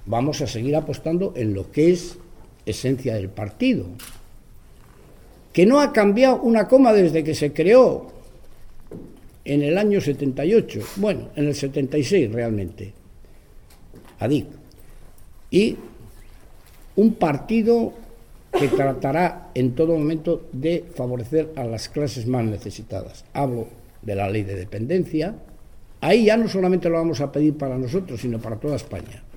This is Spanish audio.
vamos a seguir apostando en lo que es esencia del partido, que no ha cambiado una coma desde que se creó en el año 78, bueno, en el 76 realmente, ADIC, y un partido que tratará en todo momento de favorecer a las clases más necesitadas. Hablo de la ley de dependencia. Ahí ya no solamente lo vamos a pedir para nosotros, sino para toda España.